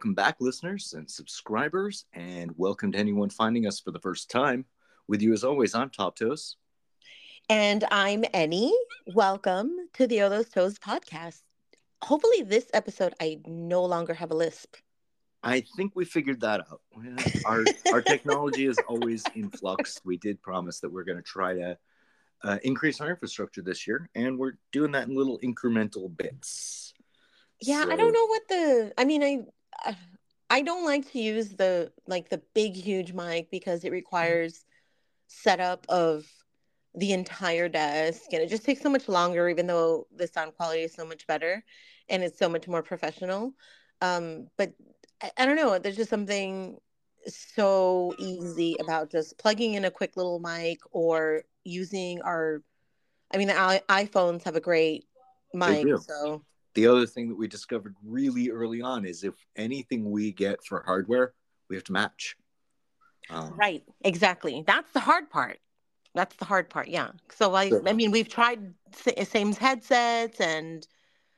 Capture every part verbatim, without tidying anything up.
welcome back, listeners and subscribers, and welcome to anyone finding us for the first time. With you, as always, I'm Top Toes. And I'm Annie. Welcome to the All Those Toes podcast. Hopefully, this episode, I no longer have a lisp. I think we figured that out. Our our technology is always in flux. We did promise that we're going to try to uh, increase our infrastructure this year, and we're doing that in little incremental bits. Yeah, I don't So, know what the. I mean, I I I don't like to use the like the big huge mic because it requires setup of the entire desk, and it just takes so much longer. Even though the sound quality is so much better, and it's so much more professional. Um, but I, I don't know. There's just something so easy about just plugging in a quick little mic or using our. I mean, the i- iPhones have a great they mic, do. so. The other thing that we discovered really early on is if anything we get for hardware, we have to match. Um, Right, exactly. That's the hard part. That's the hard part. Yeah. So I, so I mean, we've tried s- same headsets, and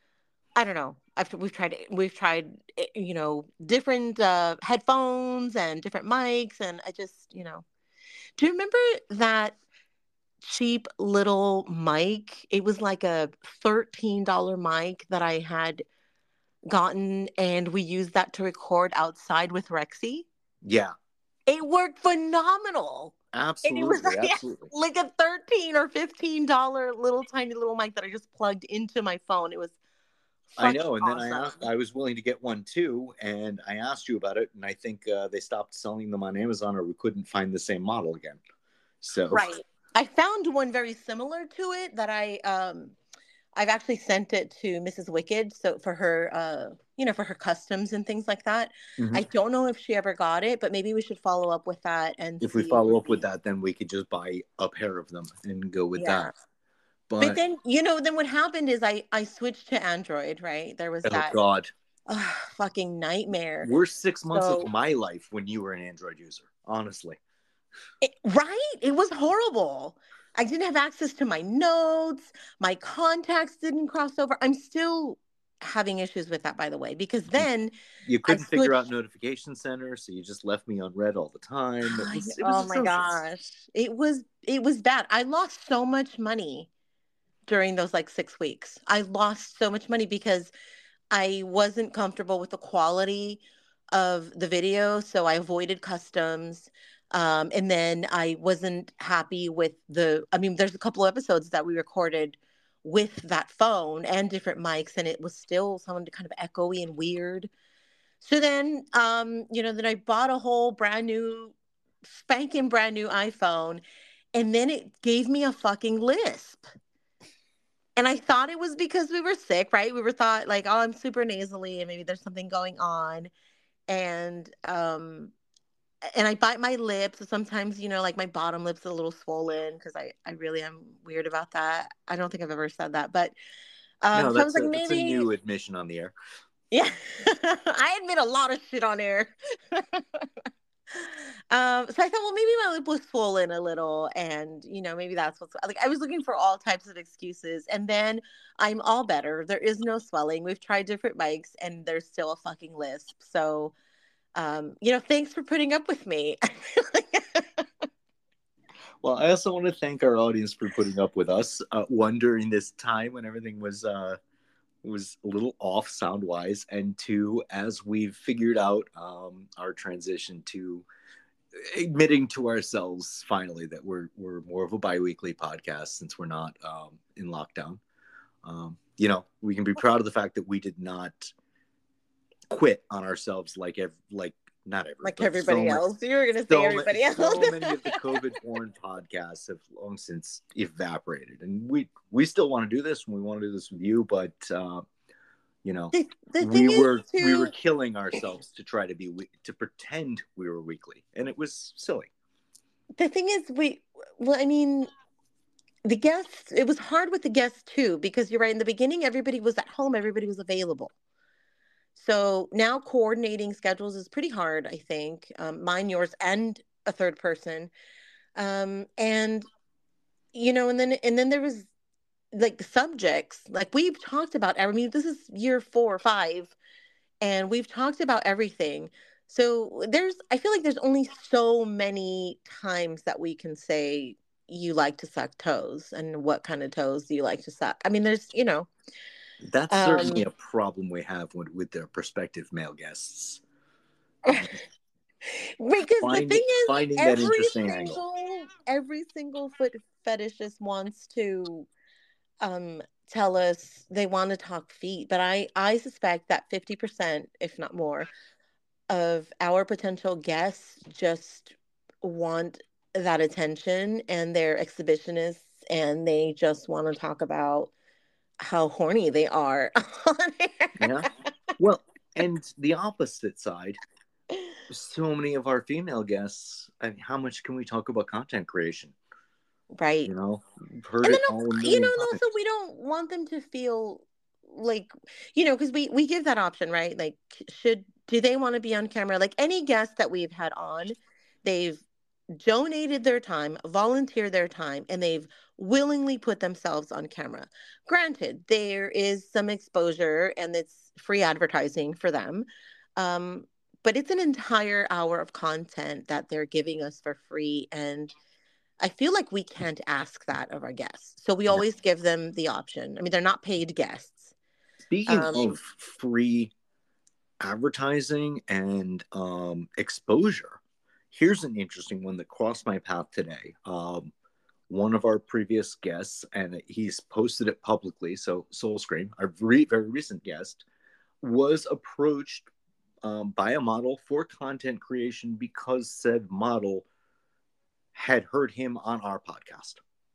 I don't know. I've, we've tried, we've tried, eh, you know, different uh, headphones and different mics, and I just, you know, do you remember that cheap little mic? It was like a thirteen dollar mic that I had gotten, and we used that to record outside with Rexy. yeah, It worked phenomenal. And it was absolutely, like, absolutely. like a thirteen or fifteen dollar little tiny little mic that I just plugged into my phone. It was I fucking know. And then I asked, awesome. I was willing to get one too, and I asked you about it, and I think uh, they stopped selling them on Amazon, or we couldn't find the same model again. So, Right. I found one very similar to it that I um I've actually sent it to Missus Wicked, so for her uh you know, for her customs and things like that. mhm. I don't know if she ever got it, but maybe we should follow up with that and If we see follow if up with we. that, then we could just buy a pair of them and go with that. Yeah. But But then, you know, then what happened is I I switched to Android, right? There was oh that god, ugh, fucking nightmare. worst six months of So, my life when you were an Android user. Honestly, it, right? It was horrible. I didn't have access to my notes. My contacts didn't cross over. I'm still having issues with that, by the way, because then you I couldn't figure out switched. notification center, so you just left me on red all the time. It was it was Oh my atrocious. gosh. It was it was bad. I lost so much money during those like six weeks. I lost so much money because I wasn't comfortable with the quality of the video, so I avoided customs. Um, and then I wasn't happy with the. I mean, there's a couple of episodes that we recorded with that phone and different mics, and it was still sounded kind of echoey and weird. So then, um, you know, then I bought a whole brand new, spanking brand new iPhone, and then it gave me a fucking lisp. And I thought it was because we were sick, right? We were thought like, oh, I'm super nasally and maybe there's something going on. And um and I bite my lips. So sometimes, you know, like my bottom lip's a little swollen because I, I really am weird about that. I don't think I've ever said that. But um No, so I was that's like, a that's a maybe new admission on the air. yeah. I admit a lot of shit on air. Um, so I thought, well, maybe my lip was swollen a little, and you know, maybe that's what's like. I was looking for all types of excuses, and then I'm all better. There is no swelling. We've tried different mics, and there's still a fucking lisp. So, um, you know, thanks for putting up with me. Well, I also want to thank our audience for putting up with us. Uh, one, during this time when everything was uh, was a little off sound wise, and two, as we've figured out um, our transition to admitting to ourselves finally that we're we're more of a biweekly podcast since we're not um, in lockdown. Um, you know, we can be proud of the fact that we did not quit on ourselves like ev- like not every, Like but so everybody many, else, you were gonna say so many, everybody else. so many of the COVID born podcasts have long since evaporated, and we we still want to do this, and we want to do this with you, but uh, you know, the, the we thing is, were we were too. killing ourselves to try to be to pretend we were weekly, and it was silly. The thing is, we. Well, I mean, the guests. It was hard with the guests too because you're right. In the beginning, everybody was at home. Everybody was available. So now coordinating schedules is pretty hard, I think. Um, mine, yours, and a third person. Um, and you know, and then and then there was like the subjects. Like we've talked about. I mean, this is year four or five, and we've talked about everything. So there's, I feel like there's only so many times that we can say you like to suck toes, and what kind of toes do you like to suck? I mean, there's, you know, That's certainly um, a problem we have with, with their prospective male guests. Um, because the find thing is, finding that every interesting angle. single, every single foot fetishist wants to um tell us they want to talk feet, but I I suspect that fifty percent, if not more, of our potential guests just want that attention, and they're exhibitionists, and they just want to talk about how horny they are on Yeah. air. Well, and the opposite side, so many of our female guests, I mean, how much can we talk about content creation? Right. You know, we've heard And then, it all a you know, million and times. also we don't want them to feel like, you know, because we we give that option, right? Like, should do they want to be on camera? Like any guest that we've had on, they've donated their time, volunteered their time, and they've willingly put themselves on camera. Granted, there is some exposure and it's free advertising for them. Um, but it's an entire hour of content that they're giving us for free. And I feel like we can't ask that of our guests. So we No. always give them the option. I mean, they're not paid guests. Speaking Um, of free advertising and um, exposure, here's an interesting one that crossed my path today. Um, one of our previous guests, and he's posted it publicly, so Soulscream, our very, very recent guest, was approached um, by a model for content creation because said model had heard him on our podcast.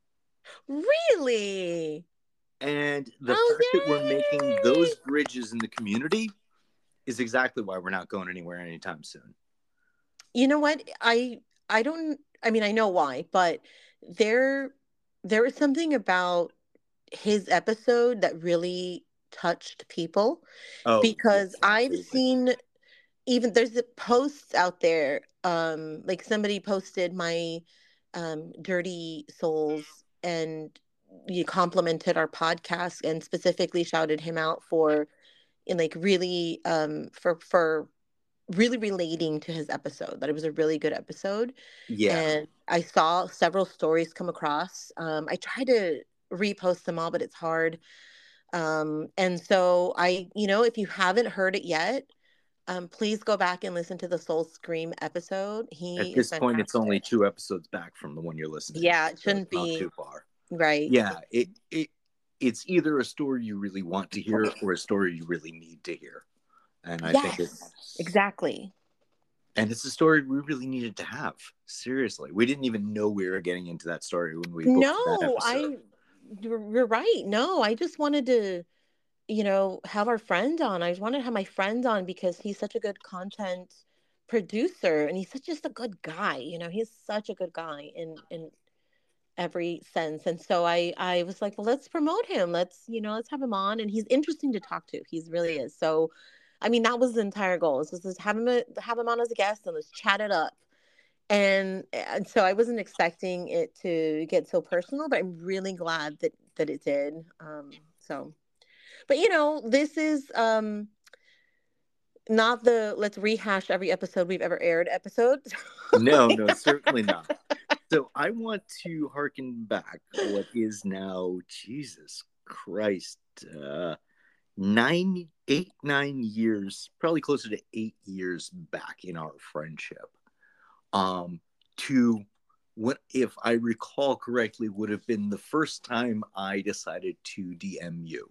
really? And the Oh, fact that we're making those yay! bridges in the community is exactly why we're not going anywhere anytime soon. You know what? I I don't. I mean, I know why, but there there is something about his episode that really touched people, Oh, because yes, I've absolutely. seen, even there's a posts out there, um like somebody posted my um dirty souls, and you complimented our podcast and specifically shouted him out for, in like really, um for for really relating to his episode, that it was a really good episode. Yeah. And I saw several stories come across. um I try to repost them all, but it's hard. Um and so I, you know, if you haven't heard it yet, um, please go back and listen to the Soul Scream episode. At He is this point, it's only fantastic. two episodes back from the one you're listening to, Yeah, it so shouldn't it's not be too far. right. Yeah, it it it's either a story you really want to hear or a story you really need to hear, and I think Yes, it's exactly. and it's a story we really needed to have. Seriously, we didn't even know we were getting into that story when we booked that No, episode. I, you're, you're right. No, I just wanted to, you know, have our friend on. I just wanted to have my friend on because he's such a good content producer, and he's such just a good guy. You know, he's such a good guy in in every sense. And so I I was like, well, let's promote him. Let's, you know, let's have him on. And he's interesting to talk to. He's really is. So I mean, that was the entire goal. Is just have him have him on as a guest and let's chat it up. And and so I wasn't expecting it to get so personal, but I'm really glad that that it did. Um so but you know, this is um not the let's rehash every episode we've ever aired episode. No, no, certainly not. So I want to harken back what is now, Jesus Christ, uh, nine, eight, nine years, probably closer to eight years back in our friendship. Um, to what, if I recall correctly, would have been the first time I decided to D M you.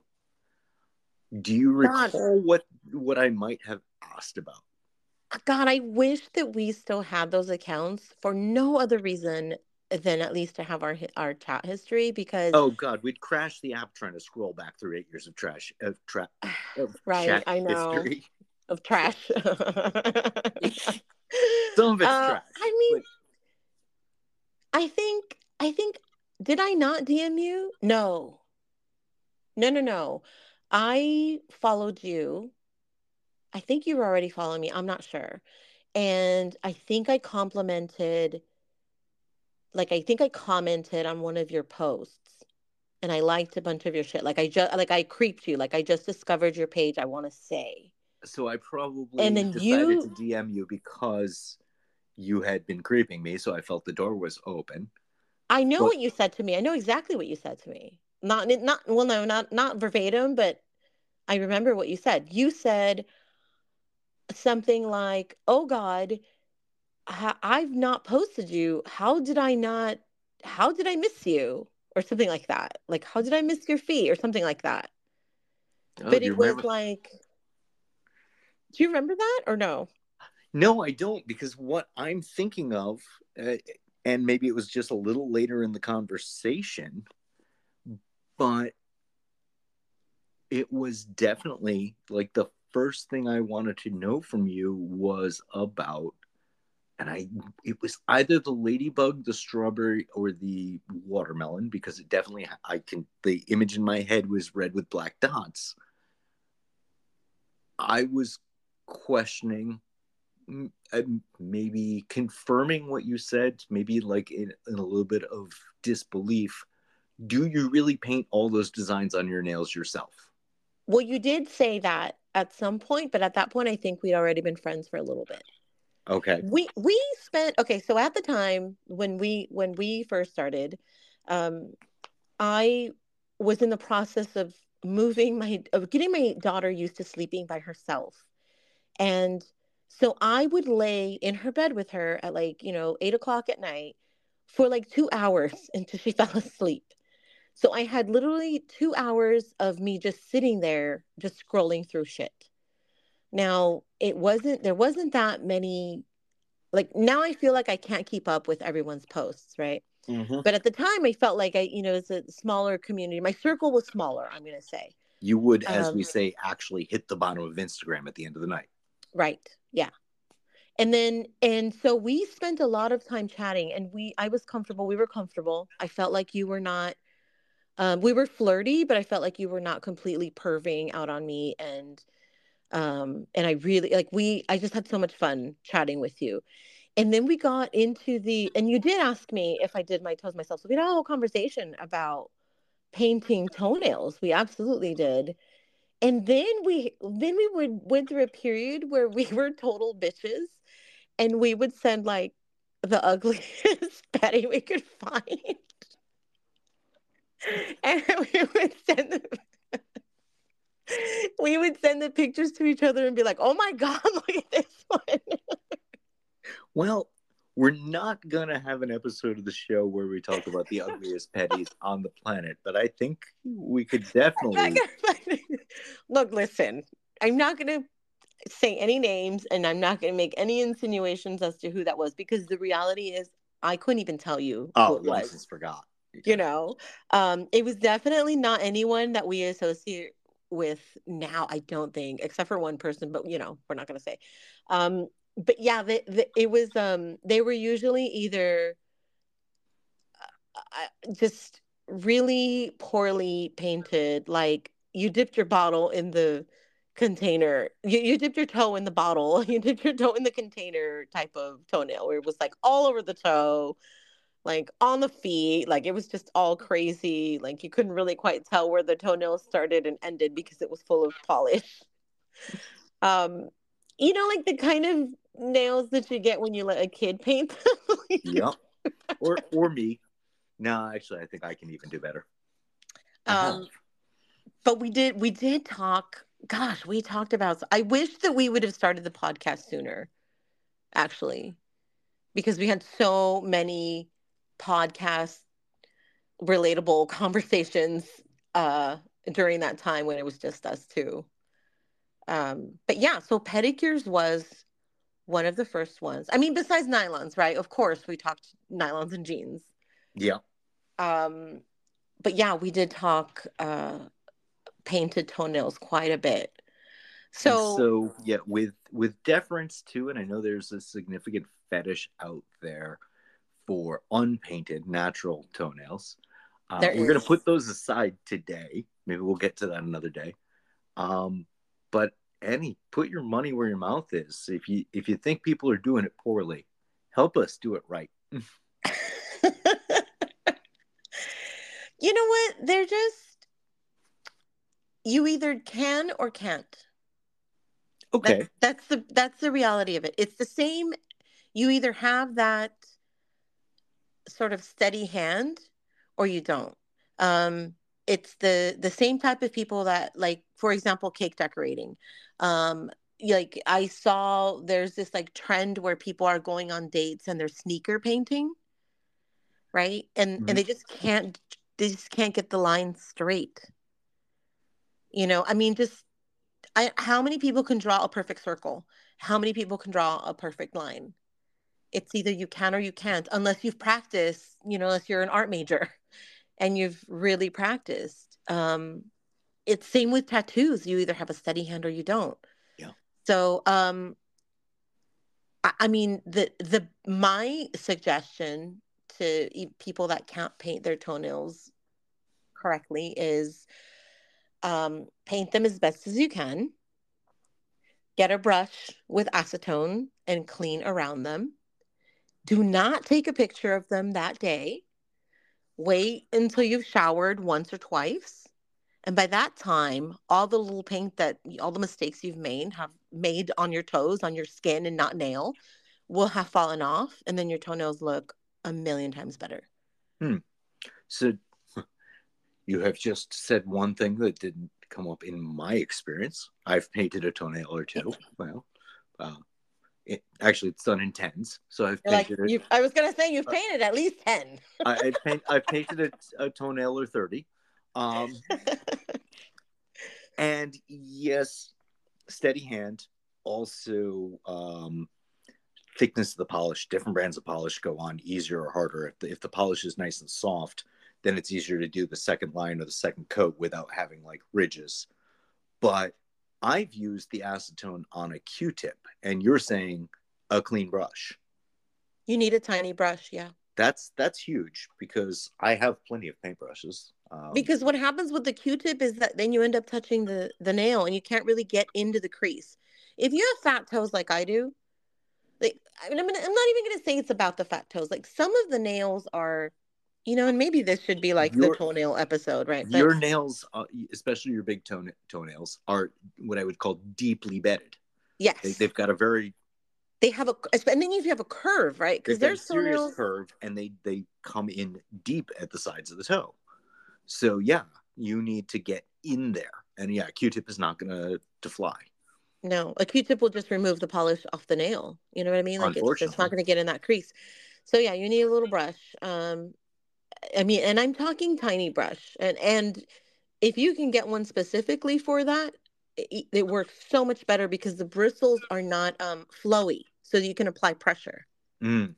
Do you God, recall what what I might have asked about? God, I wish that we still had those accounts for no other reason than at least to have our hi- our chat history, because Oh God, we'd crash the app trying to scroll back through eight years of trash of tra- of right, chat I know, history. of trash. Some of it's uh, trash, I mean, but I think I think did I not D M you? No. No, no, no. I followed you. I think you were already following me. I'm not sure. And I think I complimented, like, I think I commented on one of your posts, and I liked a bunch of your shit. Like, I just, like, I creeped you. Like, I just discovered your page, I want to say. So I And probably then decided to you, D M you because you had been creeping me, so I felt the door was open. I know But what you said to me. I know exactly what you said to me. Not, not, well, no, not, not verbatim, but I remember what you said. You said something like, "Oh God, I- I've not posted you. How did I not, how did I miss you?" Or something like that. Like, how did I miss your feet? Or something like that. oh, But do you it was remember? like, do you remember that or no? No, I don't, because what I'm thinking of, uh, and maybe it was just a little later in the conversation, but it was definitely like the first thing I wanted to know from you was about, and I, it was either the ladybug, the strawberry, or the watermelon, because it definitely, I can, the image in my head was red with black dots. I was questioning, maybe confirming what you said, maybe like in, in a little bit of disbelief. Do you really paint all those designs on your nails yourself? Well, you did say that at some point, but at that point, I think we'd already been friends for a little bit. Okay. We we spent okay, so at the time when we when we first started, um, I was in the process of moving my of getting my daughter used to sleeping by herself. And so I would lay in her bed with her at like, you know, eight o'clock at night for like two hours until she fell asleep. So I had literally two hours of me just sitting there, just scrolling through shit. Now, it wasn't, there wasn't that many, like now I feel like I can't keep up with everyone's posts, right? Mm-hmm. But at the time I felt like I, you know, it's a smaller community. My circle was smaller, I'm going to say. You would, as we Um, say, actually hit the bottom of Instagram at the end of the night. right. Yeah. And then, and so we spent a lot of time chatting and we, I was comfortable. We were comfortable. I felt like you were not, um, we were flirty, but I felt like you were not completely perving out on me. And, um, and I really, like, we, I just had so much fun chatting with you. And then we got into the, and you did ask me if I did my toes myself. So we had a whole conversation about painting toenails. We absolutely did. And then we, then we would, went through a period where we were total bitches and we would send like the ugliest Betty we could find. And we would send the, we would send the pictures to each other and be like, "Oh my God, look at this one." Well, we're not going to have an episode of the show where we talk about the ugliest petties on the planet, but I think we could I'm not definitely. gonna find it. Look, listen, I'm not gonna say any names and I'm not gonna make any insinuations as to who that was because the reality is I couldn't even tell you who Oh, it long was. since forgot. You Yeah. know, um, it was definitely not anyone that we associate with now, I don't think, except for one person, but you know, we're not going to say. Um, but yeah, the, the, it was, um, they were usually either uh, just really poorly painted, like you dipped your bottle in the container, you, you dipped your toe in the bottle, you dipped your toe in the container type of toenail where it was like all over the toe like on the feet. Like it was just all crazy. Like you couldn't really quite tell where the toenails started and ended because it was full of polish. Um, you know, like the kind of nails that you get when you let a kid paint them. Yep. Or or me. No, actually, I think I can even do better. I have. um, but we did we did talk. Gosh, we talked about. I wish that we would have started the podcast sooner, actually, because we had so many podcast relatable conversations uh during that time when it was just us two. Um, but yeah, so pedicures was one of the first ones. I mean, besides nylons, right? Of course, we talked nylons and jeans. Yeah. Um, but yeah, we did talk uh, painted toenails quite a bit. And So so, yeah, with with deference to, and I know there's a significant fetish out there for unpainted natural toenails. Uh, there we're gonna is. put those aside today. Maybe we'll get to that another day. Um, but Annie, put your money where your mouth is. If you if you think people are doing it poorly, help us do it right. You know what? They're just, you either can or can't. Okay. That's that's the that's the reality of it. It's the same. You either have that sort of steady hand or you don't. Um, it's the the same type of people that, like, for example, cake decorating. Um, like I saw there's this like trend where people are going on dates and they're sneaker painting, right? And and Mhm. they just can't they just can't get the line straight. You know, I mean, just I, how many people can draw a perfect circle? How many people can draw a perfect line? It's either you can or you can't, unless you've practiced, you know, unless you're an art major and you've really practiced. Um, it's same with tattoos. You either have a steady hand or you don't. Yeah. So, um, I, I mean, the the my suggestion to e- people that can't paint their toenails correctly is, um, paint them as best as you can. Get a brush with acetone and clean around them. Do not take a picture of them that day. Wait until you've showered once or twice. And by that time, all the little paint that all the mistakes you've made have made on your toes, on your skin and not nail, will have fallen off. And then your toenails look a million times better. Hmm. So you have just said one thing that didn't come up in my experience. I've painted a toenail or two. Well, uh, it, actually, it's done in tens. So I've You're like, painted it. you I was gonna say you've Uh, painted at least ten. I, I paint. I've painted a, a toenail or thirty. Um, and yes, steady hand. Also, um, thickness of the polish. Different brands of polish go on easier or harder. If the, if the polish is nice and soft, then it's easier to do the second line or the second coat without having like ridges. But I've used the acetone on a Q-tip, and you're saying a clean brush. You need a tiny brush, yeah. That's that's huge because I have plenty of paintbrushes. Um, Because what happens with the Q-tip is that then you end up touching the the nail and you can't really get into the crease. If you have fat toes like I do, like I mean, I'm, gonna, I'm not even going to say it's about the fat toes. Like some of the nails are, you know, and maybe this should be like the your toenail episode, right? But your nails, uh, especially your big toe, toenails, are what I would call deeply bedded. They, yes, they've got a very they have a, and then if you have a curve, right? Because they've got a there's serious toenails. curve, and they they come in deep at the sides of the toe. So yeah, you need to get in there, and yeah, Q-tip is not gonna to fly. No, a Q-tip will just remove the polish off the nail. You know what I mean? Like it's just not Unfortunately, going to get in that crease. So yeah, you need a little brush. Um, I mean, and I'm talking tiny brush, and and if you can get one specifically for that, it, it works so much better because the bristles are not um flowy, so you can apply pressure. mm,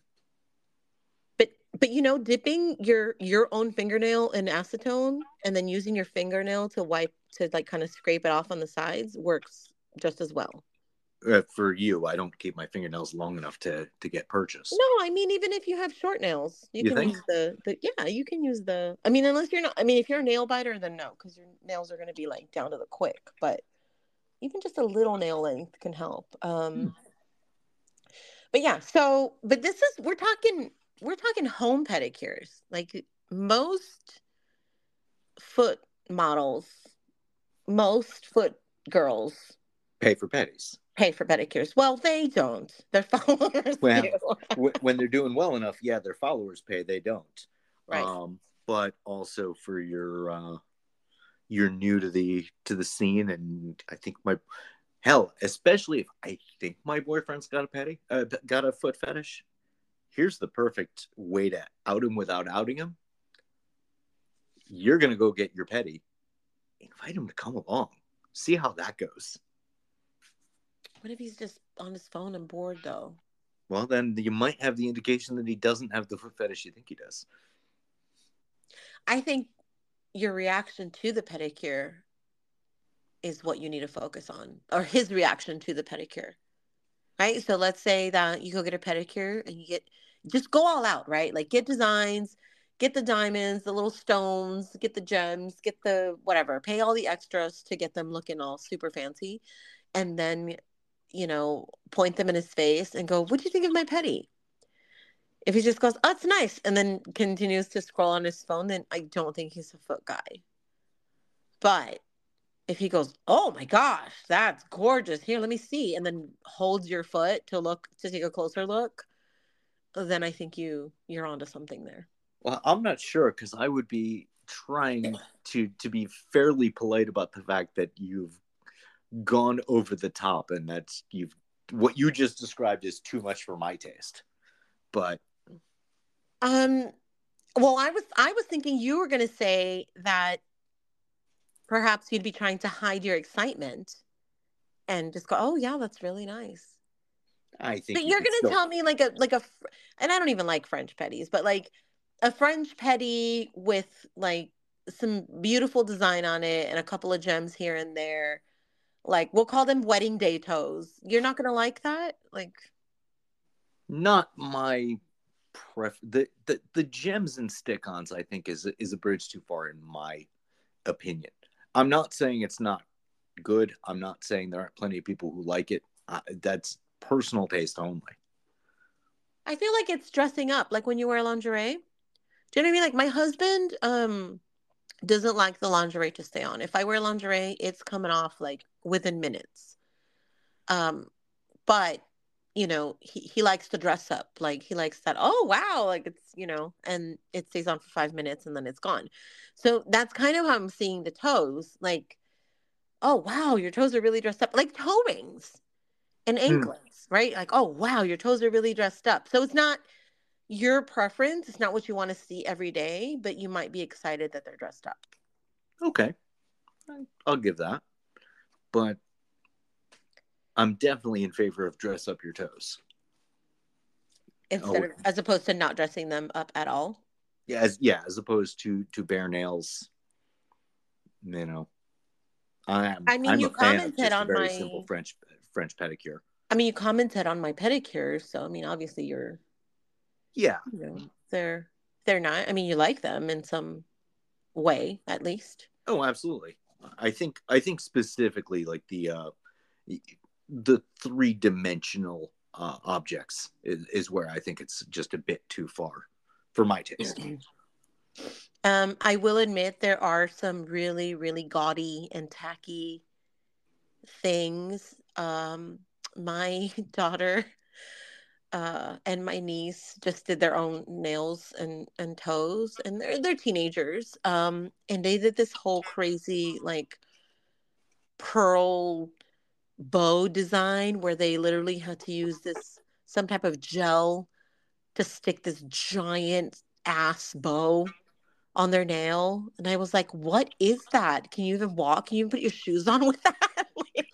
But but you know, dipping your your own fingernail in acetone and then using your fingernail to wipe to like kind of scrape it off on the sides works just as well. uh, for you, I don't keep my fingernails long enough to to get No, purchased. I mean even if you have short nails, you You can think? use the the yeah, you can use the I mean unless you're not I mean if you're a nail biter then no, because your nails are going to be like down to the quick, but even just a little nail length can help. Hmm. Um but yeah, so but this is we're talking we're talking home pedicures. Like most foot models, most foot girls Pay for petties. pay for pedicures. Well, they don't. Their followers do. Well, w- when they're doing well enough, yeah, their followers pay. They don't. Right. Um, but also for your uh, you're new to the to the scene, and I think my hell, especially if I think my boyfriend's got a petty, uh, got a foot fetish. Here's the perfect way to out him without outing him. You're gonna go get your petty, invite him to come along, see how that goes. What if he's just on his phone and bored though? Well, then you might have the indication that he doesn't have the foot fetish you think he does. I think your reaction to the pedicure is what you need to focus on, or his reaction to the pedicure, right? So let's say that you go get a pedicure and you get just go all out, right? Like get designs, get the diamonds, the little stones, get the gems, get the whatever, pay all the extras to get them looking all super fancy. And then, you know, point them in his face and go, "What do you think of my pedi?" If he just goes, "Oh, it's nice," and then continues to scroll on his phone, then I don't think he's a foot guy. But If he goes, "Oh my gosh, that's gorgeous. Here, let me see," and then holds your foot to look to take a closer look, then I think you you're onto something there. Well, I'm not sure because I would be trying to to be fairly polite about the fact that you've gone over the top and that's you've what you just described is too much for my taste. But Um, well, I was I was thinking you were going to say that perhaps you'd be trying to hide your excitement and just go, "Oh yeah, that's really nice." I think But you you're could going to still. tell me like a like a fr- and I don't even like French petties, but like a French petty with like some beautiful design on it and a couple of gems here and there. Like we'll call them wedding day toes. You're not going to like that? Like Not my pref the, the the gems and stick-ons I think is is a bridge too far in my opinion. I'm not saying it's not good. I'm not saying there aren't plenty of people who like it. Uh, that's personal taste only. I feel like it's dressing up like when you wear lingerie. Do you know what I mean? Like my husband um doesn't like the lingerie to stay on. If I wear lingerie, it's coming off like within minutes. Um, but you know, he, he likes to dress up. Like he likes that, oh wow, like it's, you know, and it stays on for five minutes and then it's gone. So that's kind of how I'm seeing the toes. Like, oh wow, your toes are really dressed up. Like toe rings and Hmm. anklets, right? Like, oh wow, your toes are really dressed up. So it's not your preference. It's not what you want to see every day, but you might be excited that they're dressed up. Okay, I'll give that. But I'm definitely in favor of dress up your toes. Instead Oh, of as opposed to not dressing them up at all. yeah, as yeah, as opposed to to bare nails. You know, I'm I mean, I'm you a fan of commented just a on very simple my French French pedicure. I mean, you commented on my pedicures, so I mean, obviously you're, Yeah. you know, they're they're not. I mean, you like them in some way, at least. Oh, absolutely. I think I think specifically like the uh the three dimensional uh, objects is, is where I think it's just a bit too far for my taste. Um, I will admit there are some really, really gaudy and tacky things. Um, my daughter uh, and my niece just did their own nails and, and toes, and they're they're teenagers. Um, and they did this whole crazy like pearl bow design where they literally had to use this some type of gel to stick this giant ass bow on their nail. And I was like, what is that? Can you even walk? Can you even put your shoes on with that?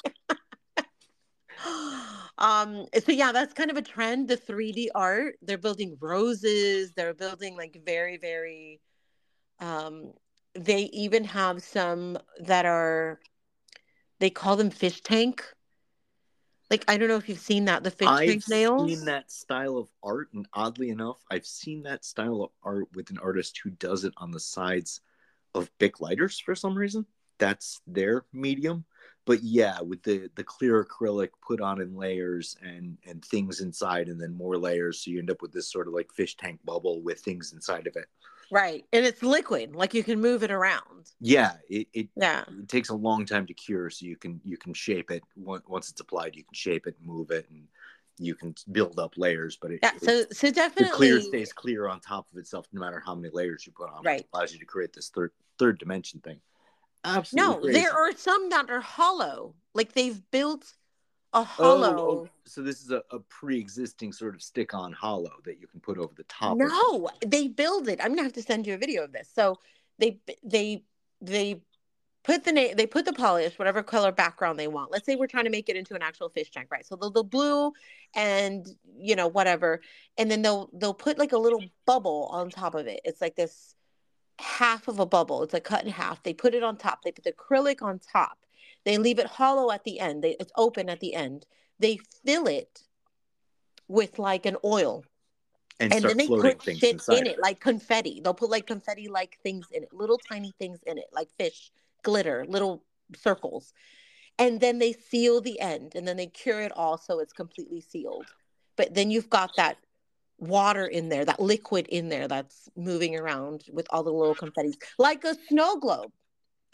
um so yeah, that's kind of a trend, the three D art. They're building roses, they're building like very, very um they even have some that are, they call them fish tank. Like I don't know if you've seen that, the fish I've tank seen nails. that style of art, and oddly enough, I've seen that style of art with an artist who does it on the sides of Bic lighters for some reason. That's their medium. But yeah, with the the clear acrylic put on in layers and and things inside, and then more layers, so you end up with this sort of like fish tank bubble with things inside of it. Right. And it's liquid, like you can move it around. Yeah, it, it Yeah. it takes a long time to cure, so you can you can shape it once it's applied. You can shape it, and move it, and you can build up layers. But it, Yeah. it So so the clear definitely stays clear on top of itself, no matter how many layers you put on, which right. allows you to create this third third dimension thing. Absolutely No, there crazy. are some that are hollow. Like they've built a Oh, oh, hollow. so this is a, a pre-existing sort of stick-on hollow that you can put over the top of. No, they build it. I'm gonna have to send you a video of this. So they they they put the name, they put the polish, whatever color background they want. Let's say we're trying to make it into an actual fish tank, right? So they'll, they'll blue and you know whatever, and then they'll they'll put like a little bubble on top of it. It's like this half of a bubble. It's like cut in half. They put it on top. They put the acrylic on top. They leave it hollow at the end. They, it's open at the end. They fill it with like an oil, And and then start they floating put things shit in inside of it it. like confetti. They'll put like confetti like things in it, little tiny things in it, like fish, glitter, little circles. And then they seal the end and then they cure it all so it's completely sealed. But then you've got that water in there, that liquid in there that's moving around with all the little confettis, like a snow globe.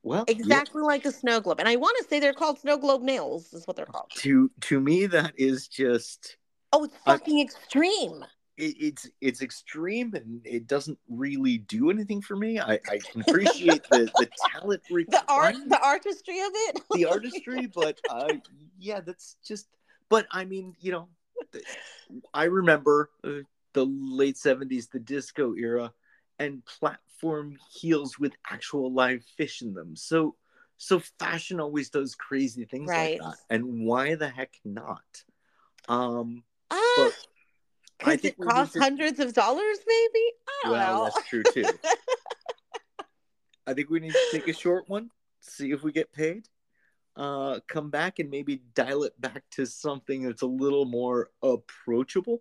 Well, yeah. exactly like a snow globe. And I want to say they're called snow globe nails, is what they're called. To to me, that is just. Oh, it's Uh, fucking extreme. it, it's it's extreme, and it doesn't really do anything for me. I, I can appreciate the the talent The art, required, the artistry of it. the artistry, but uh, yeah, that's just. But I mean, you know, I remember uh, the late seventies, the disco era, and platform heels with actual live fish in them. So, so fashion always does crazy things like Right. that, and why the heck not? Um, Ah, but I because think it we need costs to. hundreds of dollars, maybe? I don't Well, know. that's true too. I think we need to take a short one, see if we get paid. Uh, come back and maybe dial it back to something that's a little more approachable.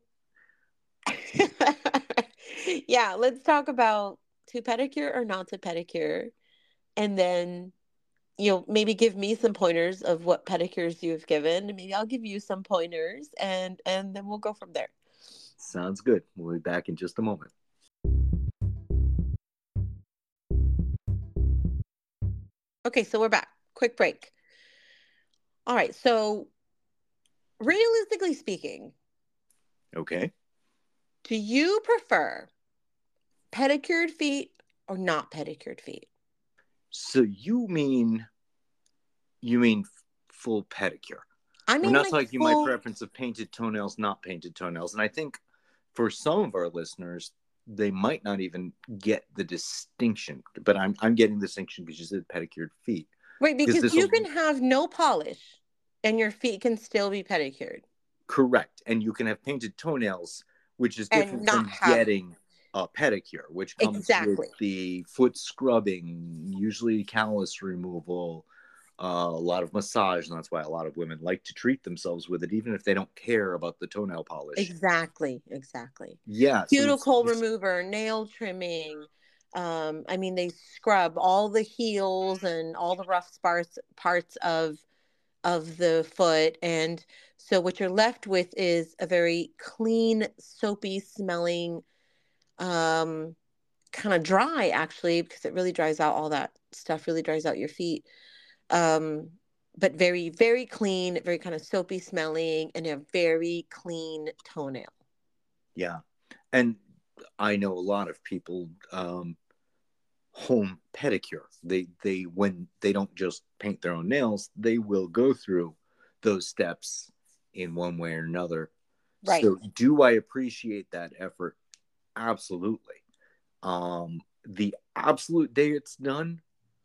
Yeah, let's talk about to pedicure or not to pedicure. And then, you know, maybe give me some pointers of what pedicures you've given. Maybe I'll give you some pointers and and then we'll go from there. Sounds good. We'll be back in just a moment. Okay, so we're back. Quick break. All right, so realistically speaking, Okay. do you prefer pedicured feet or not pedicured feet? So you mean you mean full pedicure? I We're mean not like talking my full. preference of painted toenails, not painted toenails. And I think for some of our listeners, they might not even get the distinction. But I'm I'm getting the distinction because you said pedicured feet. Right, Because because this you will can have no polish and your feet can still be pedicured correct, and you can have painted toenails, which is and different not from have getting a pedicure, which comes with exactly. the foot scrubbing, usually callus removal, uh, a lot of massage, and that's why a lot of women like to treat themselves with it, even if they don't care about the toenail polish. Exactly, exactly. Yeah, so it's, Cuticle it's remover, nail trimming. Um, I mean, they scrub all the heels and all the rough parts parts of of the foot, and so what you're left with is a very clean, soapy smelling, um, kind of dry actually, because it really dries out all that stuff. Really dries out your feet. Um, but very, very clean, very kind of soapy smelling, and a very clean toenail. yeah, and I know a lot of people um, home pedicure. They they when they don't just paint their own nails, they will go through those steps in one way or another. Right. So do I appreciate that effort? Absolutely. Um, the absolute day it's done,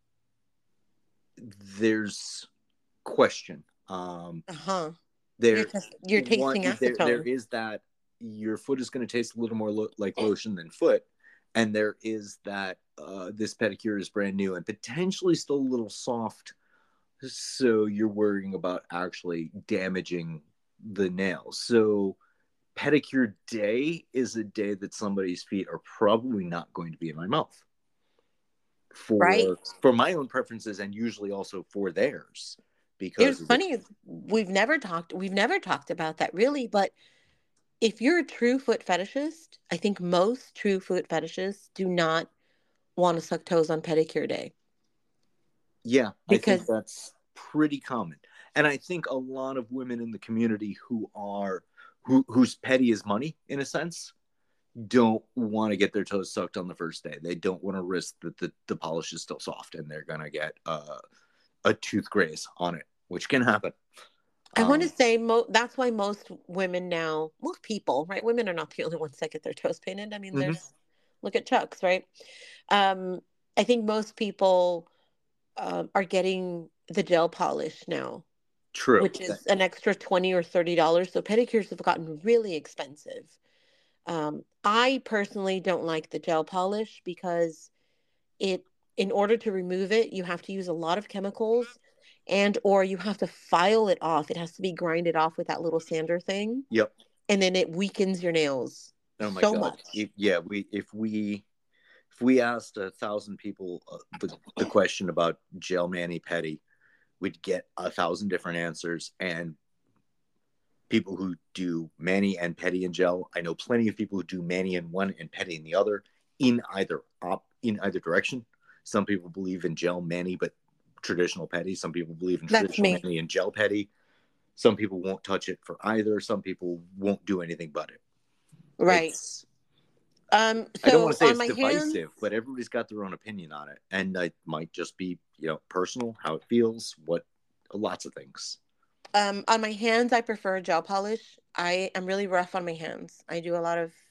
there's question. Um, Uh-huh. You're there just you're one tasting there there acetone. is that your foot is going to taste a little more lo- like lotion than foot, and there is that uh, this pedicure is brand new and potentially still a little soft, so you're worrying about actually damaging the nail. So pedicure day is a day that somebody's feet are probably not going to be in my mouth Right. for for my own preferences, and usually also for theirs, It's because of the. funny, we've never talked we've never talked about that really, but if you're a true foot fetishist, I think most true foot fetishists do not want to suck toes on pedicure day Yeah, I think because that's pretty common. And I think a lot of women in the community who are who whose petty is money in a sense don't want to get their toes sucked on the first day. They don't want to risk that the, the polish is still soft and they're gonna get uh, a tooth graze on it, which can happen. I want to Um, say mo- that's why most women now, most people, right? Women are not the only ones that get their toes painted. I mean, mhm. there's look at Chuck's, right? Um, I think most people um, are getting the gel polish now, True. which That, is an extra twenty or thirty dollars. So pedicures have gotten really expensive. Um, I personally don't like the gel polish because it, in order to remove it, you have to use a lot of chemicals and or you have to file it off. It has to be grinded off with that little sander thing, yep. and then it weakens your nails Oh my so god. much. If, yeah, we if we if we asked a thousand people uh, the the question about gel mani petty, we'd get a thousand different answers. And people who do mani and petty and gel, I know plenty of people who do mani in one and petty in the other, in either op in either direction. Some people believe in gel mani, but traditional petty. Some people believe in That's traditional me. mani and gel petty. Some people won't touch it for either. Some people won't do anything but it. Right. It's, Um, I don't want so to say on it's my hands, divisive, but everybody's got their own opinion on it. And it might just be, you know, personal, how it feels, what, lots of things. um, on my hands, I prefer gel polish. I am really rough on my hands. I do a lot of,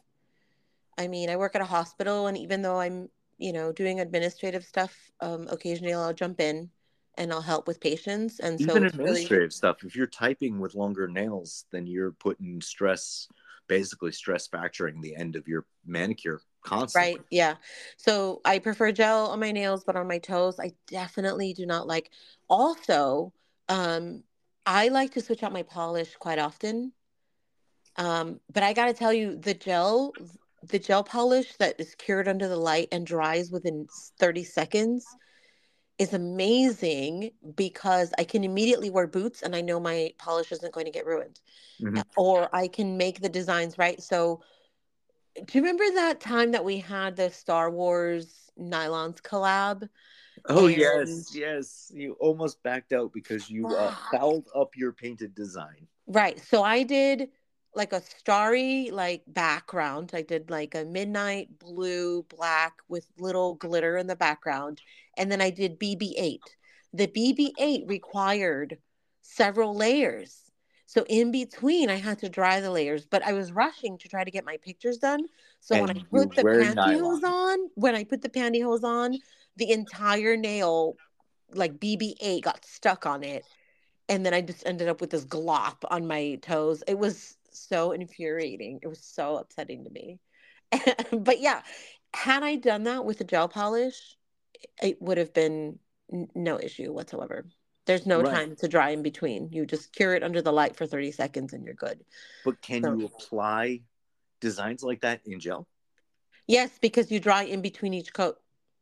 I mean, I work at a hospital, and even though I'm, you know, doing administrative stuff, um, occasionally I'll jump in and I'll help with patients. And so Even it's really, administrative stuff, if you're typing with longer nails, then you're putting stress, basically stress factoring the end of your manicure constantly. right. Yeah. So I prefer gel on my nails, but on my toes, I definitely do not like. Also, um, I like to switch out my polish quite often. Um, but I gotta tell you, the gel, the gel polish that is cured under the light and dries within thirty seconds is amazing because I can immediately wear boots and I know my polish isn't going to get ruined. Mm-hmm. Or I can make the designs right. So do you remember that time that we had the Star Wars nylons collab? Oh And yes, yes. You almost backed out because you uh, fouled up your painted design. right. So I did like a starry like background. I did like a midnight blue black with little glitter in the background. And then I did B B eight. The B B eight required several layers. So in between I had to dry the layers, but I was rushing to try to get my pictures done. So when I And you put the wear pantyhose nylon. on, when I put the pantyhose on, the entire nail like B B eight got stuck on it, and then I just ended up with this glop on my toes. It was so infuriating. It was so upsetting to me. But yeah, had I done that with a gel polish, it would have been n- no issue whatsoever. There's no Right. time to dry in between. You just cure it under the light for thirty seconds and you're good. But can So, you apply designs like that in gel? yes, because you dry in between each coat.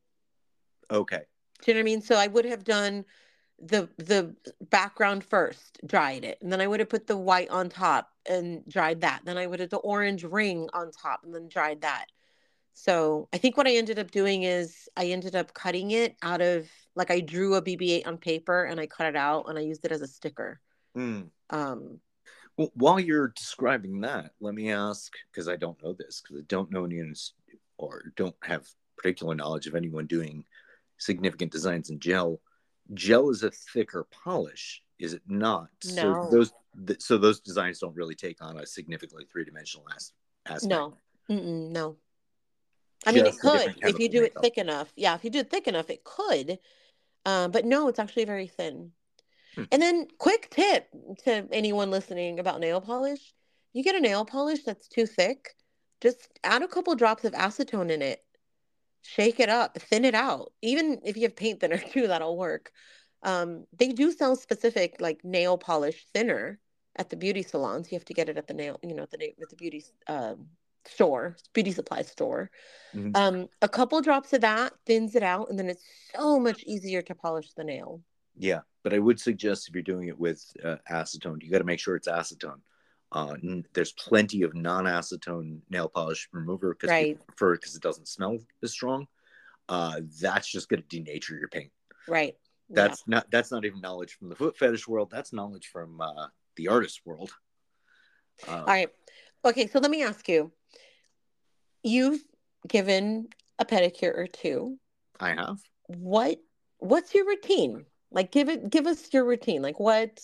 Okay. Do you know what I mean? So I would have done the the background first, dried it, and then I would have put the white on top and dried that. Then I would have the orange ring on top and then dried that. So I think what I ended up doing is I ended up cutting it out of like I drew a B B eight on paper and I cut it out and I used it as a sticker. Mm. Um, Well, while you're describing that, let me ask, because I don't know this, because I don't know any or don't have particular knowledge of anyone doing significant designs in gel. Gel is a thicker polish, is it not? So no, those so those designs don't really take on a significantly three dimensional as- aspect. no, Mm-mm, no. I mean, it Just a could different if you chemical do it makeup. thick enough. Yeah, if you do it thick enough, it could. Um, but no, it's actually very thin. Hmm. And then, quick tip to anyone listening about nail polish: you get a nail polish that's too thick, just add a couple drops of acetone in it, shake it up, thin it out. Even if you have paint thinner too, that'll work. Um, they do sell specific like nail polish thinner at the beauty salons. You have to get it at the nail, you know, at the na- at the beauty um, store, beauty supply store. Mhm. Um, a couple drops of that thins it out, and then it's so much easier to polish the nail. Yeah, but I would suggest if you're doing it with uh, acetone, you got to make sure it's acetone. Uh, n- there's plenty of non-acetone nail polish remover because people Right, prefer it because it doesn't smell as strong. Uh, that's just going to denature your paint. right. Yeah. That's not that's not even knowledge from the foot fetish world. That's knowledge from uh, the artist world. Uh, All right. Okay, so let me ask you. You've given a pedicure or two. I have. What what's your routine? Like give it give us your routine. Like what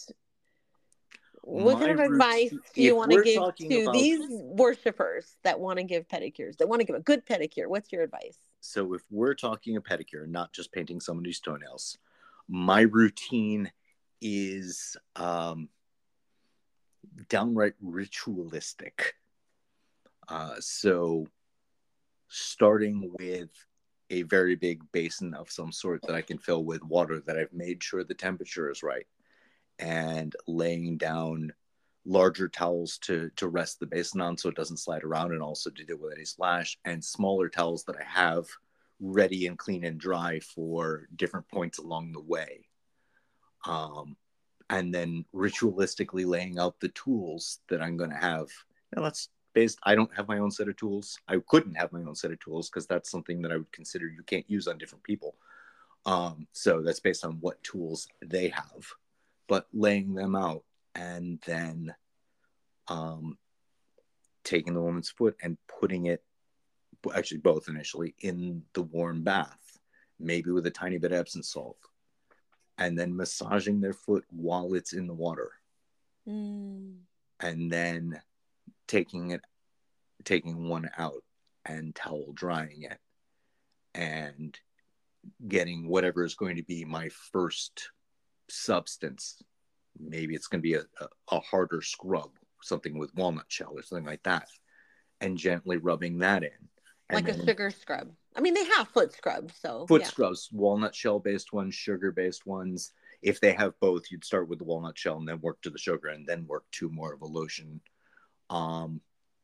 what My kind of advice routine, do you if want to we're give talking to about, these worshipers that want to give pedicures, that want to give a good pedicure? What's your advice? so if we're talking a pedicure, not just painting somebody's toenails, my routine is um, downright ritualistic. Uh, so starting with a very big basin of some sort that I can fill with water that I've made sure the temperature is right, and laying down larger towels to to rest the basin on so it doesn't slide around, and also to deal with any splash, and smaller towels that I have ready and clean and dry for different points along the way. Um, and then ritualistically laying out the tools that I'm going to have. Now, that's based, I don't have my own set of tools. I couldn't have my own set of tools because that's something that I would consider you can't use on different people. Um, so that's based on what tools they have, but laying them out and then um, taking the woman's foot and putting it, actually both initially, in the warm bath, maybe with a tiny bit of Epsom salt, and then massaging their foot while it's in the water. Mm. And then taking it, taking one out and towel drying it and getting whatever is going to be my first substance. Maybe it's going to be a, a, a harder scrub, something with walnut shell or something like that, and gently rubbing that in. And Like a sugar scrub. I mean, they have foot scrubs, so foot yeah. scrubs, walnut shell based ones, sugar based ones. If they have both, you'd start with the walnut shell and then work to the sugar and then work to more of a lotion. Um,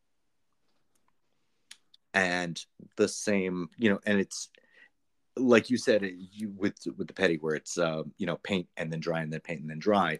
and the same, you know, and it's like you said, you with with the pedi where it's uh, you know, paint and then dry and then paint and then dry.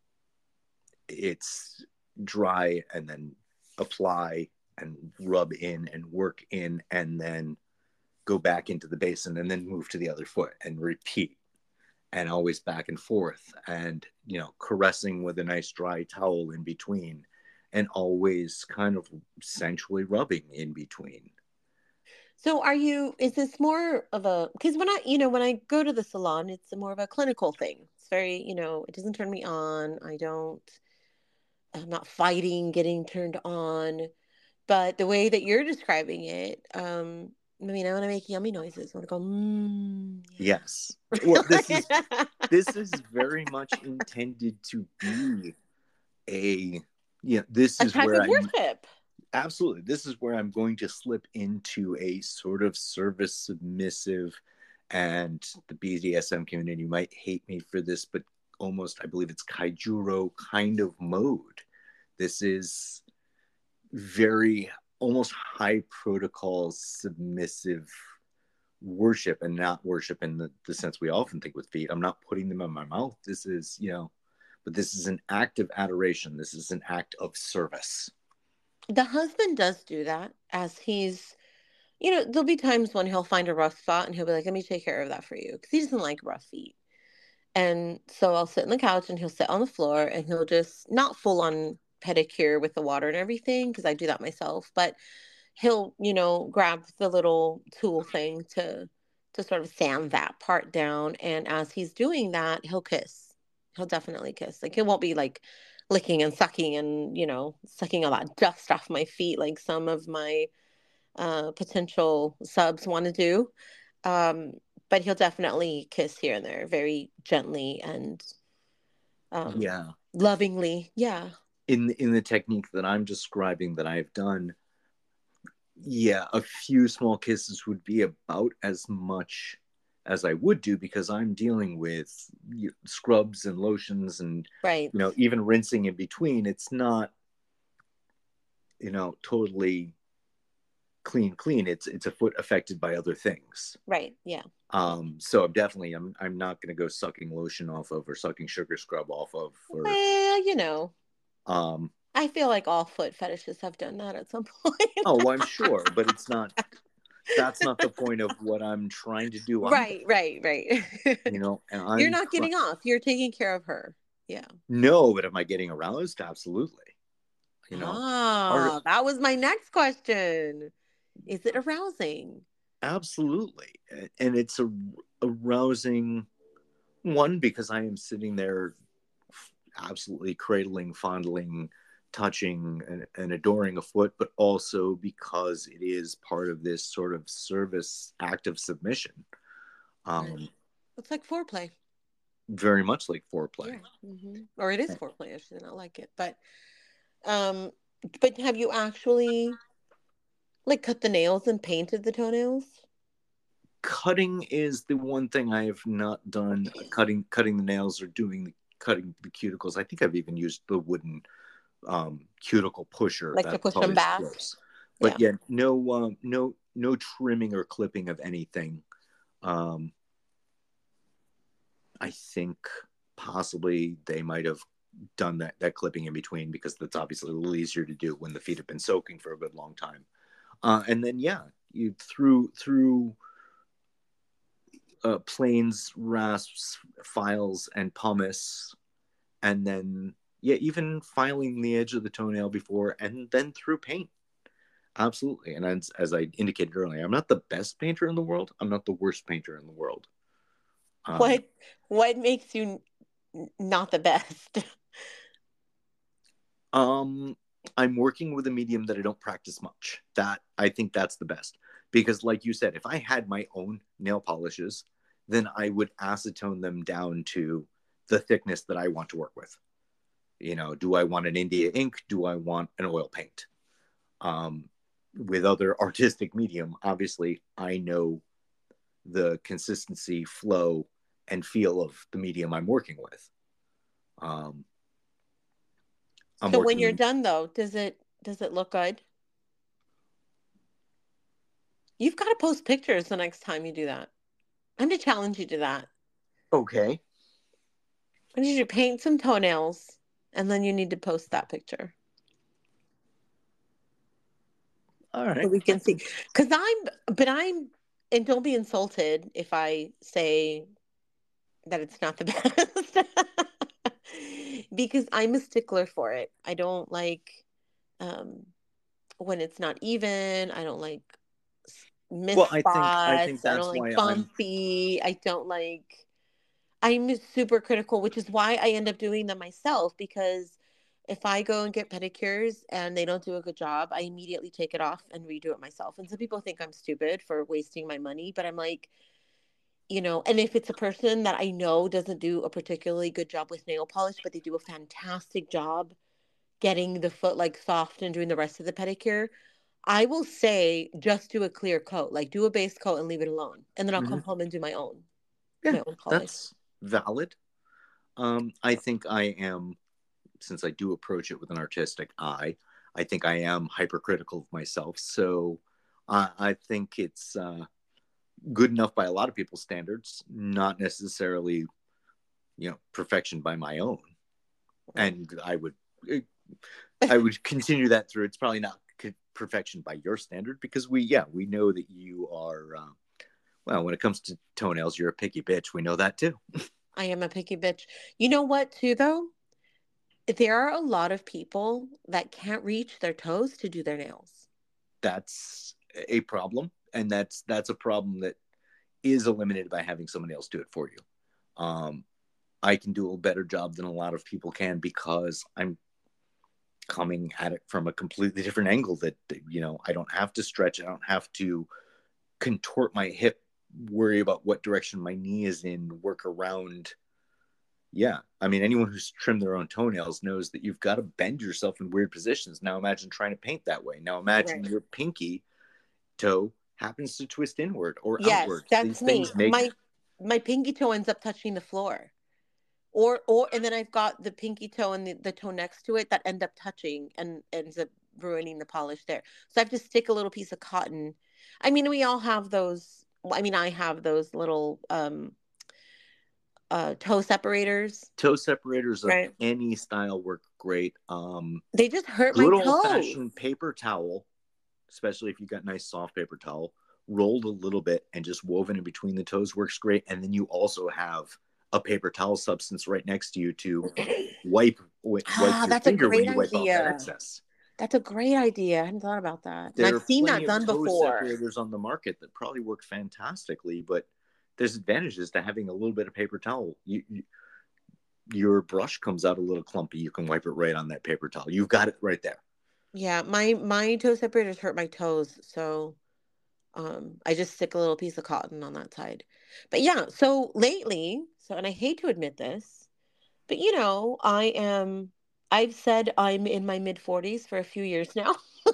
It's dry and then apply and rub in and work in and then go back into the basin and then move to the other foot and repeat, and always back and forth, and you know, caressing with a nice dry towel in between, and always kind of sensually rubbing in between. So are you, is this more of a, because when I, you know, when I go to the salon, it's more of a clinical thing. It's very, you know, it doesn't turn me on. I don't, I'm not fighting getting turned on. But the way that you're describing it, um, I mean, I want to make yummy noises. I want to go, mmm, Yes. Well, this is yeah. this is very much intended to be a, yeah, this A is type where of I'm worship. absolutely, this is where I'm going to slip into a sort of service submissive, and the B D S M community might hate me for this, but almost, I believe it's kaijuro kind of mode. This is very almost high protocol submissive worship, and not worship in the, the sense we often think with feet. I'm not putting them in my mouth. This is, you know, but this is an act of adoration. This is an act of service. The husband does do that as he's, you know, there'll be times when he'll find a rough spot and he'll be like, let me take care of that for you. Because he doesn't like rough feet. And so I'll sit on the couch and he'll sit on the floor and he'll just, not full on pedicure with the water and everything, because I do that myself, but he'll, you know, grab the little tool thing to to sort of sand that part down. And as he's doing that, he'll kiss. He'll definitely kiss. Like it won't be like licking and sucking and, you know, sucking all that dust off my feet like some of my uh, potential subs want to do. Um, but he'll definitely kiss here and there, very gently and um, Yeah. lovingly. Yeah. In in the technique that I'm describing that I've done, yeah, a few small kisses would be about as much as I would do, because I'm dealing with you know, scrubs and lotions and, Right. you know, even rinsing in between. It's not, you know, totally clean, clean. It's it's a foot affected by other things. Right. Yeah. Um, so I'm definitely I'm I'm not gonna go sucking lotion off of or sucking sugar scrub off of or Well, you know, um I feel like all foot fetishes have done that at some point. oh, I'm sure, but it's not, that's not the point of what I'm trying to do either. Right, right, right. You know, and You're I'm not getting off. You're taking care of her. Yeah. no, but am I getting aroused? Absolutely. You know, part of, Ah, that was my next question. Is it arousing? absolutely, and it's a arousing one because I am sitting there absolutely cradling, fondling, touching, and, and adoring a foot, but also because it is part of this sort of service act of submission. Right. Um, It's like foreplay. very much like foreplay. Yeah. Hmm. Or it is foreplay. I should not like it. But um, but have you actually like cut the nails and painted the toenails? Cutting is the one thing I have not done. Cutting, cutting the nails or doing the cutting the cuticles. I think I've even used the wooden um, cuticle pusher. Like to That's push them always back? close. Yeah. But yeah, no, um, no, no trimming or clipping of anything. Um, I think possibly they might have done that that clipping in between because that's obviously a little easier to do when the feet have been soaking for a good long time. Uh, and then yeah, you through through uh, planes, rasps, files, and pumice, and then yeah, even filing the edge of the toenail before, and then through paint. Absolutely. And as, as I indicated earlier, I'm not the best painter in the world. I'm not the worst painter in the world. Um, What what makes you n- not the best? um, I'm working with a medium that I don't practice much. That I think that's the best. Because like you said, if I had my own nail polishes, then I would acetone them down to the thickness that I want to work with. You know, do I want an India ink? Do I want an oil paint? Um, with other artistic medium, obviously, I know the consistency, flow, and feel of the medium I'm working with. Um, I'm So when you're working. done though, does it does it look good? You've got to post pictures the next time you do that. I'm to challenge you to that. Okay. I need you to paint some toenails and then you need to post that picture. All So right. we can see. Because I'm, but I'm, and don't be insulted if I say that it's not the best. Because I'm a stickler for it. I don't like um, when it's not even. I don't like Well, missed I think I think spots. I don't that's like why I'm. bumpy. I don't like, I'm super critical, which is why I end up doing them myself because if I go and get pedicures and they don't do a good job, I immediately take it off and redo it myself. And some people think I'm stupid for wasting my money, but I'm like, you know, and if it's a person that I know doesn't do a particularly good job with nail polish, but they do a fantastic job getting the foot like soft and doing the rest of the pedicure, I will say just do a clear coat, like do a base coat and leave it alone. And then I'll Mhm. come home and do my own, Yeah, my own polish. that's valid. Um, I think I am, since I do approach it with an artistic eye, I think I am hypercritical of myself. So uh, I think it's uh, good enough by a lot of people's standards, not necessarily, you know, perfection by my own. And I would, I would continue that through. It's probably not perfection by your standard because we, yeah, we know that you are. Uh, well, when it comes to toenails, you're a picky bitch. We know that too. I am a picky bitch. You know what, too, though? There are a lot of people that can't reach their toes to do their nails. That's a problem, and that's that's a problem that is eliminated by having someone else do it for you. Um, I can do a better job than a lot of people can because I'm coming at it from a completely different angle. That you know, I don't have to stretch. I don't have to contort my hip, worry about what direction my knee is in, work around. Yeah, I mean, anyone who's trimmed their own toenails knows that you've got to bend yourself in weird positions. Now imagine trying to paint that way. Now imagine Right. your pinky toe happens to twist inward or Yes, outward. that's These me. things make. My my pinky toe ends up touching the floor. Or or and then I've got the pinky toe and the, the toe next to it that end up touching and ends up ruining the polish there. So I have to stick a little piece of cotton. I mean, we all have those. I mean, I have those little um uh toe separators, Toe separators of right? any style work great. Um, They just hurt my good old toes. fashioned paper towel, especially if you got nice soft paper towel, rolled a little bit and just woven in between the toes works great. And then you also have a paper towel substance right next to you to wipe wipe Ah, your that's a finger when great you wipe off that idea. excess. That's a great idea. I hadn't thought about that. And There I've are seen plenty that of done toe before. separators on the market that probably work fantastically, but there's advantages to having a little bit of paper towel. You, you, your brush comes out a little clumpy. You can wipe it right on that paper towel. You've got it right there. Yeah, my my toe separators hurt my toes, so um I just stick a little piece of cotton on that side. But yeah, so lately, so and I hate to admit this, but you know, I am I've said I'm in my mid forties for a few years now.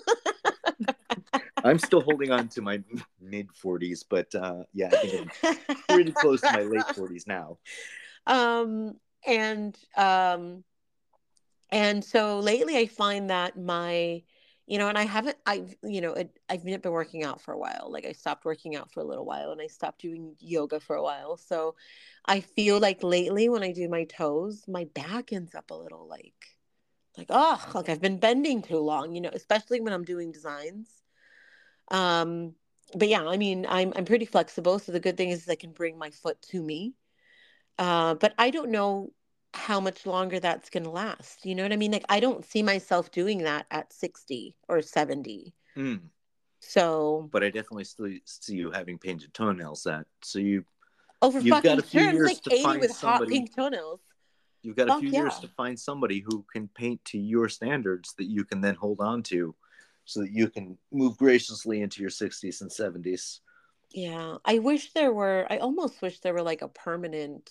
I'm still holding on to my mid forties, but uh, yeah, I think I'm pretty close to my late forties now. um and um And so lately I find that my, you know, and I haven't, I've, you know, it, I've been working out for a while. Like I stopped working out for a little while and I stopped doing yoga for a while. So I feel like lately when I do my toes, my back ends up a little like, like, oh, like I've been bending too long, you know, especially when I'm doing designs. Um, but yeah, I mean, I'm I'm pretty flexible. So the good thing is I can bring my foot to me. Uh, but I don't know how much longer that's going to last. You know what I mean? Like, I don't see myself doing that at sixty or seventy. Mm. So, But I definitely still see you having painted toenails. That so you over you've got fucking a few sure, I'm years like to eighty find with hot somebody. pink toenails. You've got a few Fuck years yeah. to find somebody who can paint to your standards that you can then hold on to, so that you can move graciously into your sixties and seventies. Yeah. I wish there were, I almost wish there were like a permanent,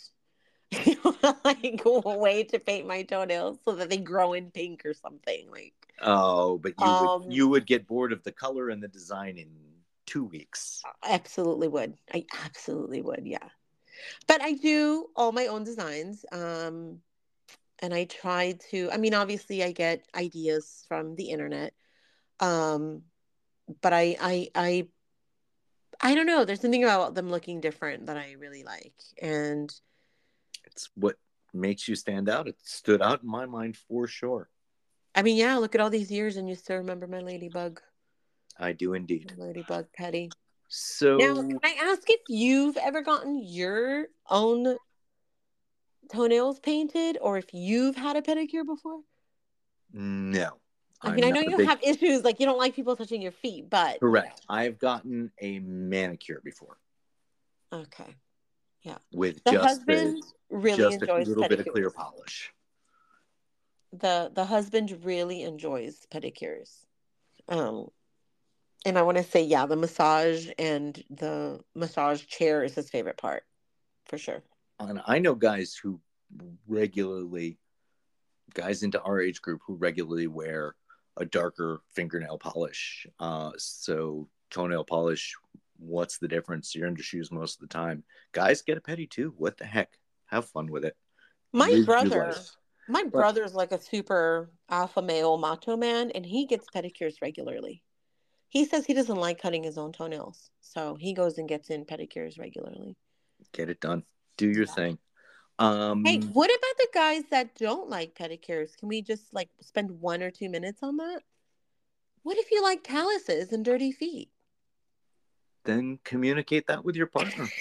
like a way to paint my toenails so that they grow in pink or something. Like, Oh, but you would um, you would get bored of the color and the design in two weeks. I absolutely would. I absolutely would. Yeah. But I do all my own designs. Um, and I try to, I mean, obviously I get ideas from the internet. Um, but I, I, I, I don't know. There's something about them looking different that I really like. And It's what makes you stand out. It stood out in my mind for sure. I mean, yeah, look at all these years and you still remember my ladybug, I do indeed. my ladybug petty. Now, can So I ask if you've ever gotten your own toenails painted or if you've had a pedicure before? no, I mean, I'm I not know a you big have issues, like you don't like people touching your feet, but you know. correct. I've gotten a manicure before Okay. Yeah. with The just the husband really just a enjoys little bit of clear pedicures. polish. The the husband really enjoys pedicures. Um, and I want to say, yeah, the massage and the massage chair is his favorite part, for sure. And I know guys who regularly, guys into our age group who regularly wear a darker fingernail polish. Uh, so toenail polish, what's the difference? You're under shoes most of the time. Guys get a pedi too. What the heck? Have fun with it. My Live your brother, life. my But brother's like a super alpha male macho man, and he gets pedicures regularly. He says he doesn't like cutting his own toenails, so he goes and gets in pedicures regularly. get it done. Do your Yeah. thing. Hey, Um, what about the guys that don't like pedicures? Can we just like spend one or two minutes on that? What if you like calluses and dirty feet? then communicate that with your partner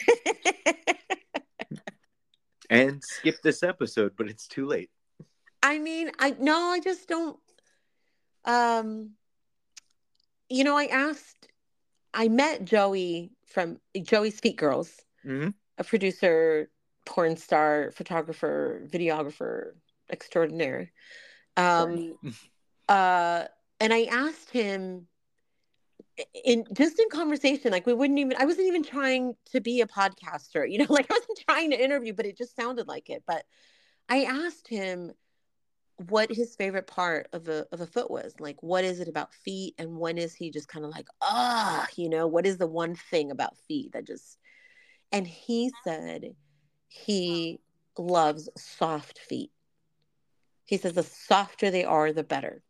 and skip this episode, but it's too late. I mean, I no, I just don't. Um, you know, I asked, I met Joey from Joey's Feet Girls, Mm-hmm. a producer, porn star, photographer, videographer extraordinaire. Um, uh, and I asked him in just in conversation, like we wouldn't even, I wasn't even trying to be a podcaster, you know, like I wasn't trying to interview, but it just sounded like it. But I asked him what his favorite part of a of a foot was. Like, what is it about feet, and when is he just kind of like, ah, you know, what is the one thing about feet that just? And he said he loves soft feet. He says the softer they are, the better.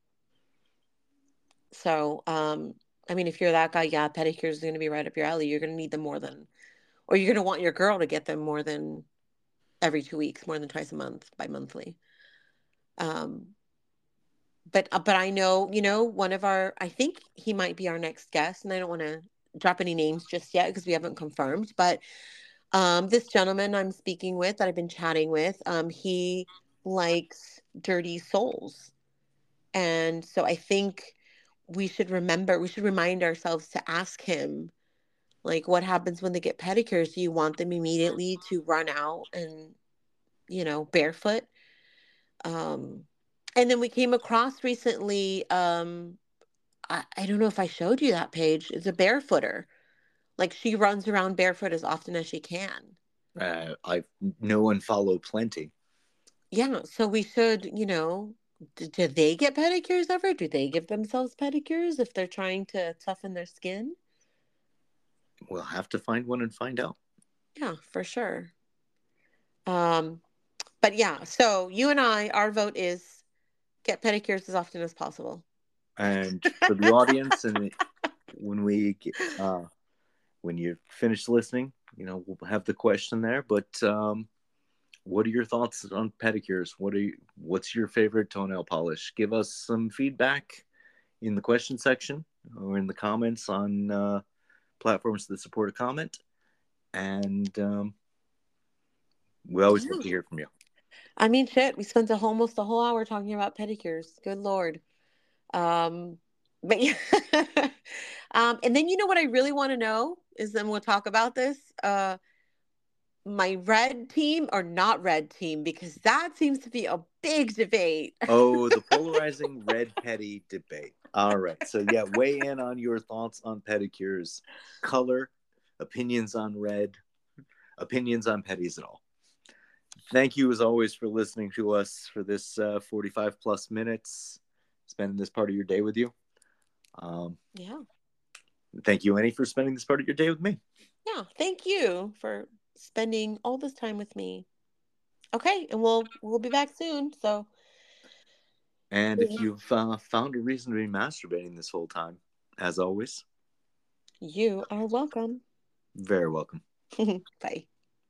So, um, I mean, if you're that guy, yeah, pedicures is going to be right up your alley. You're going to need them more than, or you're going to want your girl to get them more than every two weeks, more than twice a month, bi-monthly. Um, but uh, but I know, you know, one of our, I think he might be our next guest, and I don't want to drop any names just yet because we haven't confirmed. But um, this gentleman I'm speaking with, that I've been chatting with, um, he likes dirty souls, and so I think we should remember, we should remind ourselves to ask him, like, what happens when they get pedicures? Do you want them immediately to run out and, you know, barefoot? Um, and then we came across recently, um, I, I don't know if I showed you that page. It's a barefooter. Like she runs around barefoot as often as she can. Uh, I know and follow plenty. Yeah, so we should, you know, do, do they get pedicures ever? Do they give themselves pedicures if they're trying to toughen their skin? We'll have to find one and find out. Yeah, for sure. Um, but yeah, so you and I, our vote is get pedicures as often as possible. And for the audience, and when we get, uh, when you finish listening, you know, we'll have the question there. But um, what are your thoughts on pedicures? What are you, what's your favorite toenail polish? Give us some feedback in the question section or in the comments on uh, platforms that support a comment. And um, we always Yeah. love to hear from you. I mean, shit, we spent a, almost a whole hour talking about pedicures. Good Lord. Um, but yeah. um, and then you know what I really want to know is then we'll talk about this. Uh, my red team or not red team, because that seems to be a big debate. Oh, the polarizing red pedi debate. All right. So, yeah, weigh in on your thoughts on pedicures, color, opinions on red, opinions on pedis at all. Thank you, as always, for listening to us for this uh, forty-five plus minutes, spending this part of your day with you. Um, Yeah. Thank you, Annie, for spending this part of your day with me. Yeah. Thank you for spending all this time with me. Okay. And we'll, we'll be back soon. So, And if you've uh, found a reason to be masturbating this whole time, as always, you are welcome. very welcome. Bye.